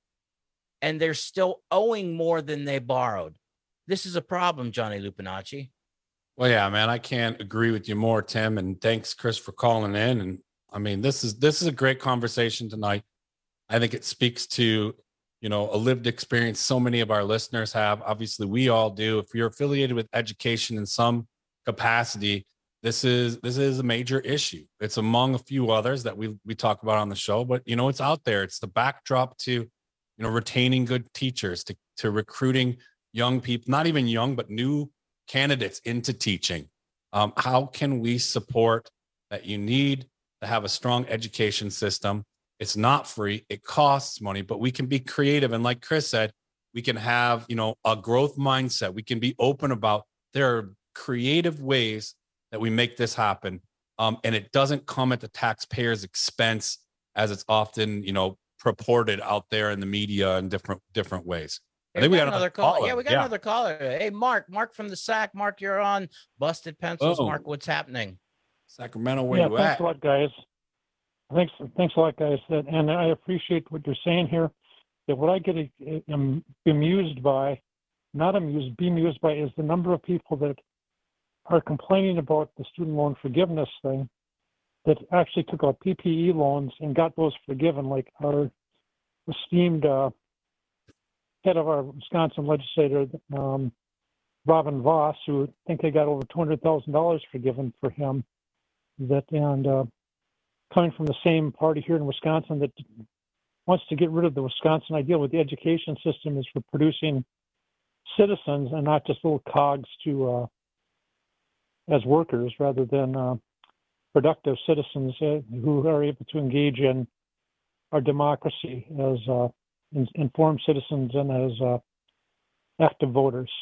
and they're still owing more than they borrowed, this is a problem, Johnny Lupinacci. Well, yeah, man, I can't agree with you more, Tim. And thanks, Chris, for calling in. And I mean, this is this is a great conversation tonight. I think it speaks to, you know, a lived experience so many of our listeners have. Obviously, we all do. If you're affiliated with education in some capacity, this is this is a major issue. It's among a few others that we we talk about on the show, but you know, it's out there. It's the backdrop to, you know, retaining good teachers, to to recruiting young people, not even young, but new candidates into teaching. Um, how can we support that? You need to have a strong education system. It's not free. It costs money, but we can be creative. And like Chris said, we can have, you know, a growth mindset. We can be open about there are creative ways that we make this happen. Um, and it doesn't come at the taxpayer's expense as it's often, you know, purported out there in the media in different different ways. I Hey, think we we got got another call. call. Yeah, we got another caller. Hey, Mark, Mark from the S A C. Mark, you're on Busted Pencils. Oh. Mark, what's happening? Sacramento, where yeah, you thanks at? a lot, guys. Thanks, thanks a lot, guys. And and I appreciate what you're saying here. That what I get am bemused by, not amused, bemused by, is the number of people that are complaining about the student loan forgiveness thing, that actually took out P P E loans and got those forgiven, like our esteemed uh, head of our Wisconsin legislator, um, Robin Voss, who I think they got over two hundred thousand dollars forgiven for him. That and uh, coming from the same party here in Wisconsin that wants to get rid of the Wisconsin idea with the education system is for producing citizens and not just little cogs to uh, as workers, rather than uh, productive citizens uh, who are able to engage in our democracy as uh, in, informed citizens and as uh, active voters.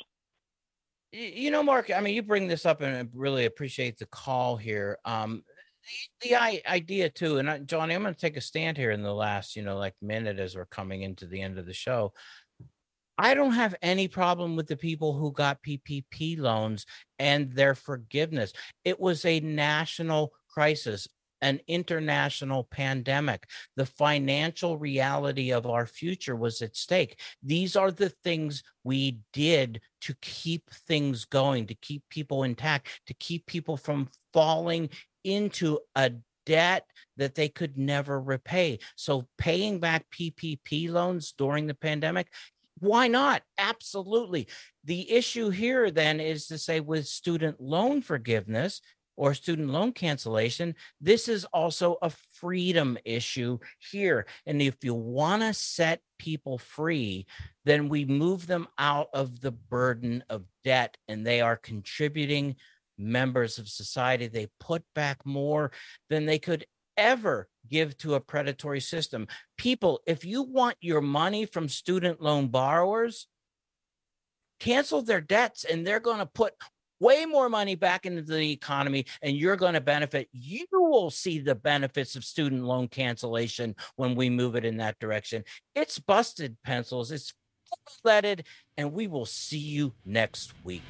You know, Mark, I mean, you bring this up and I really appreciate the call here. Um, the, the I, idea too, and I, Johnny, I'm going to take a stand here in the last, you know, like minute as we're coming into the end of the show. I don't have any problem with the people who got P P P loans and their forgiveness. It was a national crisis, an international pandemic. The financial reality of our future was at stake. These are the things we did to keep things going, to keep people intact, to keep people from falling into a debt that they could never repay. So paying back P P P loans during the pandemic, why not? Absolutely. The issue here then is to say with student loan forgiveness or student loan cancellation, this is also a freedom issue here. And if you want to set people free, then we move them out of the burden of debt, and they are contributing members of society. They put back more than they could ever give to a predatory system. People, if you want your money from student loan borrowers, cancel their debts and they're going to put way more money back into the economy and you're going to benefit. You will see the benefits of student loan cancellation when we move it in that direction. It's Busted Pencils. It's full-blooded, and we will see you next week.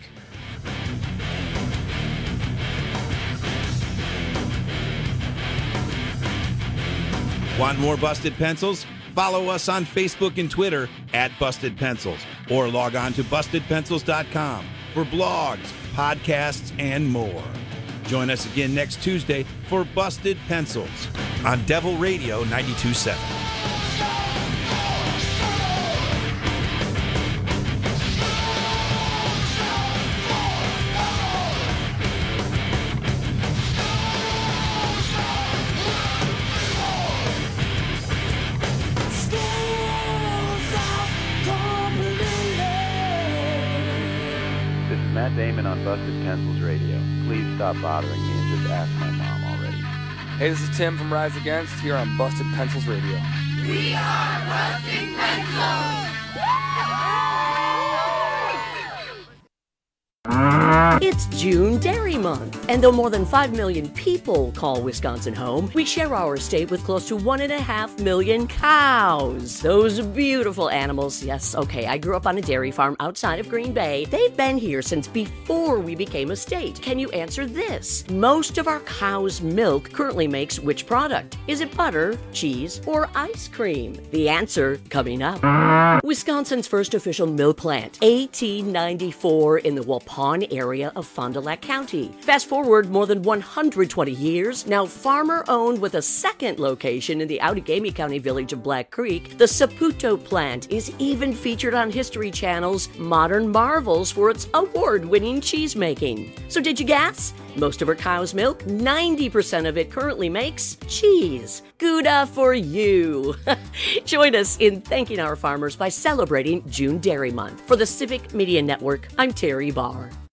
Want more Busted Pencils? Follow us on Facebook and Twitter at Busted Pencils, or log on to busted pencils dot com for blogs, podcasts, and more. Join us again next Tuesday for Busted Pencils on Devil Radio ninety-two point seven. Matt Damon on Busted Pencils Radio. Please stop bothering me and just ask my mom already. Hey, this is Tim from Rise Against here on Busted Pencils Radio. We are Busted Pencils! It's June Dairy Month, and though more than five million people call Wisconsin home, we share our state with close to one and a half million cows. Those beautiful animals. Yes, okay, I grew up on a dairy farm outside of Green Bay. They've been here since before we became a state. Can you answer this? Most of our cow's milk currently makes which product? Is it butter, cheese, or ice cream? The answer coming up. Wisconsin's first official milk plant, eighteen ninety-four, in the Waupun area of Fond du Lac County. Fast forward more than one hundred twenty years, now farmer-owned with a second location in the Outagamie County village of Black Creek, the Saputo plant is even featured on History Channel's Modern Marvels for its award-winning cheese making. So did you guess? Most of our cow's milk, ninety percent of it currently makes cheese. Gouda for you. Join us in thanking our farmers by celebrating June Dairy Month. For the Civic Media Network, I'm Terry Barr.